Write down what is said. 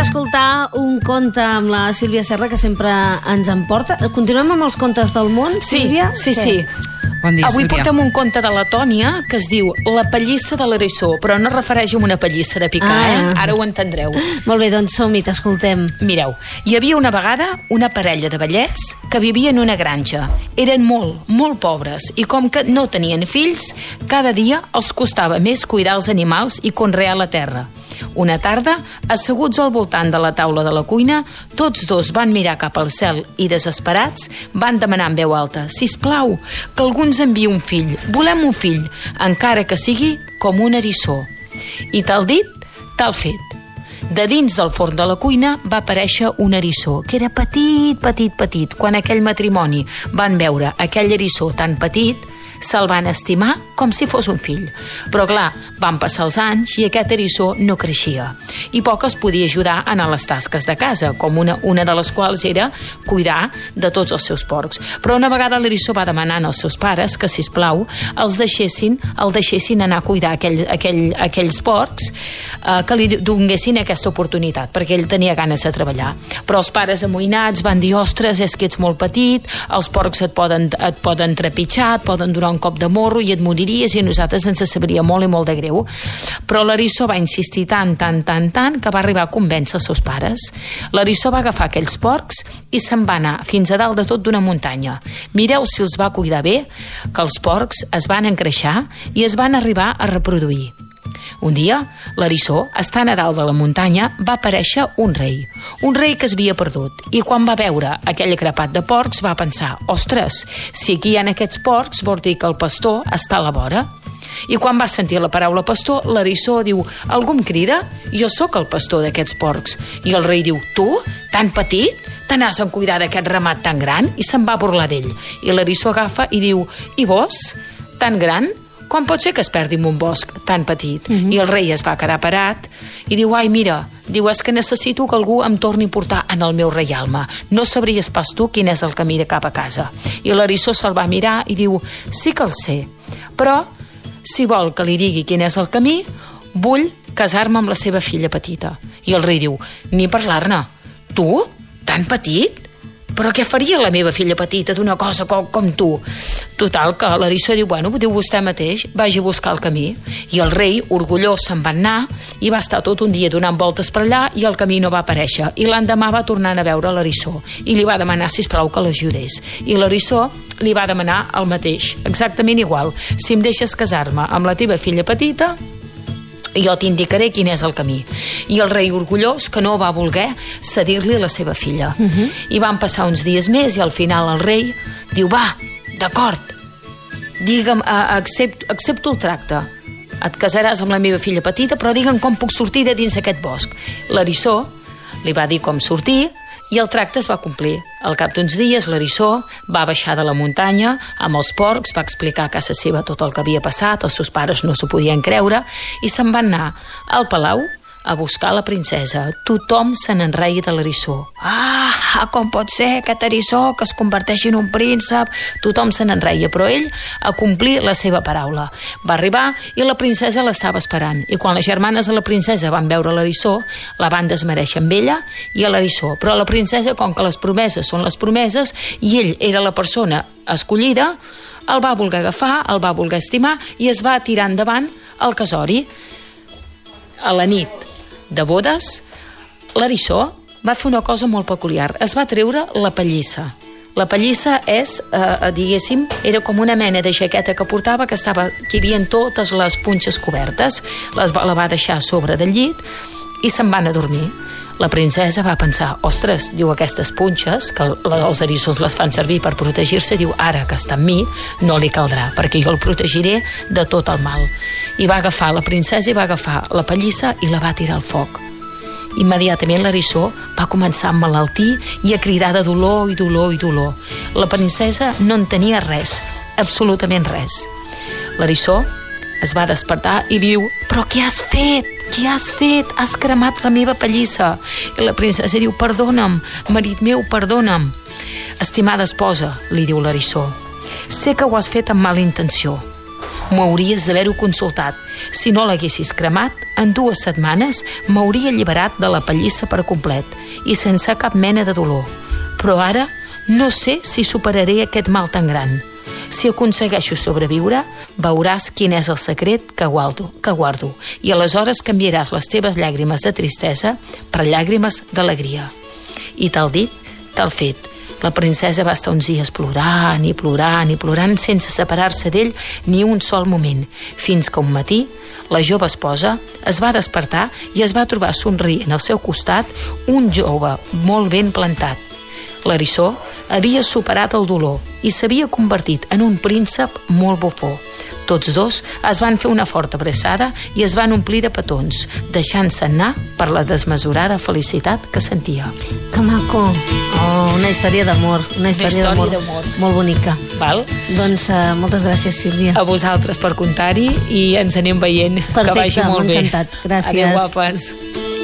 d'escoltar un conte amb la Sílvia Serra, que sempre ens emporta. Continuem amb els contes del món, Sílvia? Sí. Bon dia, Avui Sílvia. portem un conte de la Tònia que es diu La pallissa de l'eriçó, però no es refereix a una pallissa de picar, Ara ho entendreu. Molt bé, doncs som-hi, t'escoltem. Mireu, hi havia una vegada una parella de vellets que vivien en una granja. Eren molt pobres i com que no tenien fills, cada dia els costava més cuidar els animals i conrear la terra. Una tarda, asseguts al voltant de la taula de la cuina, tots dos van mirar cap al cel i, desesperats, van demanar en veu alta: «Sisplau, que algú ens enviï un fill. Volem un fill, encara que sigui com un eriçó». I tal dit, tal fet. De dins del forn de la cuina va aparèixer un eriçó, que era petit. Quan aquell matrimoni van veure aquell eriçó tan petit, se'l van estimar com si fos un fill. Però clar, van passar els anys i aquest eriçó no creixia. I poc es podia ajudar a anar a les tasques de casa, com una de les quals era cuidar de tots els seus porcs. Però una vegada l'eriçó va demanar als seus pares que, sisplau, el deixessin anar a cuidar aquells porcs, que li donguessin aquesta oportunitat, perquè ell tenia ganes de treballar. Però els pares amoïnats van dir: «Ostres, és que ets molt petit, els porcs et poden trepitjar, et poden donar un cop de morro i et moriries i a nosaltres ens sabria molt i molt de greu». Però l'eriçó va insistir tant que va arribar a convèncer els seus pares. L'eriçó va agafar aquells porcs i se'n va anar fins a dalt de tot d'una muntanya. Mireu si els va cuidar bé, que els porcs es van engreixar i es van arribar a reproduir. Un dia, l'eriçó, estant a dalt de la muntanya, va aparèixer un rei que es havia perdut, i quan va veure aquell grapat de porcs va pensar: «Ostres, si aquí hi ha aquests porcs vol dir que el pastor està a la vora». I quan va sentir la paraula pastor, l'eriçó diu: «Algú em crida? Jo sóc el pastor d'aquests porcs». I el rei diu: «Tu, tan petit? Te n'has en cuidar d'aquest ramat tan gran?» I se'n va burlar d'ell. I l'eriçó agafa i diu: «I vos, tan gran? Com pot ser que es perdi en un bosc tan petit?» I el rei es va quedar parat i diu: «Ai, mira, és que necessito que algú em torni a portar en el meu reialme. No sabries pas tu quin és el camí de cap a casa». I l'eriçó se'l va mirar i diu: «Sí que el sé, però si vol que li digui quin és el camí, vull casar-me amb la seva filla petita». I el rei diu: «Ni parlar-ne. Tu? Tan petit? Però què faria la meva filla petita d'una cosa com tu?» Total, que l'eriçó diu: «Bueno, ho diu vostè mateix, vagi a buscar el camí». I el rei, orgullós, se'n va anar i va estar tot un dia donant voltes per allà i el camí no va aparèixer. I l'endemà va tornar a veure l'eriçó i li va demanar, sisplau, que l'ajudés. I l'eriçó li va demanar el mateix, exactament igual: «Si em deixes casar-me amb la teva filla petita, jo t'indicaré quin és el camí». I el rei, orgullós, que no va voler cedir-li la seva filla. I van passar uns dies més i al final el rei diu: «Va, d'acord, digue'm, accepto el tracte. Et casaràs amb la meva filla petita, però digue'm com puc sortir de dins aquest bosc». L'eriçó li va dir com sortir i el tracte es va complir. Al cap d'uns dies, l'eriçó va baixar de la muntanya amb els porcs, va explicar a casa seva tot el que havia passat, els seus pares no s'ho podien creure, i se'n van anar al palau a buscar la princesa. Tothom se n'enreia de l'eriçó. Com pot ser aquest eriçó que es converteixi en un príncep? Tothom se n'enreia, però ell a complir la seva paraula. Va arribar i la princesa l'estava esperant. I quan les germanes de la princesa van veure l'eriçó, la van desmereixer amb ella i a l'eriçó. Però la princesa, com que les promeses són les promeses i ell era la persona escollida, el va voler agafar, el va voler estimar i es va tirar endavant al casori. A la nit de bodes, l'eriçó va fer una cosa molt peculiar. Es va treure la pallissa. La pallissa és, diguéssim, era com una mena de jaqueta que portava, que hi havia totes les punxes cobertes. La va deixar a sobre del llit i se'n van a dormir. La princesa va pensar: «Ostres», diu, «aquestes punxes, que els eriçons les fan servir per protegir-se», diu, «ara que està amb mi, no li caldrà, perquè jo el protegiré de tot el mal». I va agafar la princesa i va agafar la pallissa i la va tirar al foc. Immediatament l'eriçó va començar a emmalaltir i a cridar de dolor i dolor i dolor. La princesa no en tenia res, absolutament res. L'eriçó es va despertar i diu: «Però què has fet? Què has fet? Has cremat la meva pallissa». I la princesa diu: «Perdona'm, marit meu, perdona'm». «Estimada esposa», li diu l'eriçó, «sé que ho has fet amb mala intenció, M'ho hauries d'haver-ho consultat. Si no l'haguessis cremat, en 2 setmanes m'hauria alliberat de la pallissa per complet i sense cap mena de dolor. Però ara no sé si superaré aquest mal tan gran. Si aconsegueixo sobreviure, veuràs quin és el secret que guardo i aleshores canviaràs les teves llàgrimes de tristesa per llàgrimes d'alegria. I tal dit, tal fet. La princesa va estar uns dies plorant i plorant i plorant sense separar-se d'ell ni un sol moment, fins que un matí la jove esposa es va despertar i es va trobar somrient al seu costat un jove molt ben plantat. L'eriçó havia superat el dolor i s'havia convertit en un príncep molt bufó. Tots dos es van fer una forta abraçada i es van omplir de petons, deixant-se anar per la desmesurada felicitat que sentia. Que maco! Oh, una història d'amor, una història d'amor molt bonica. Val? Doncs moltes gràcies, Sílvia. A vosaltres per contar-hi i ens anem veient. Perfecte, que vagi molt bé. m'ha encantat. Gràcies. Adéu, guapes.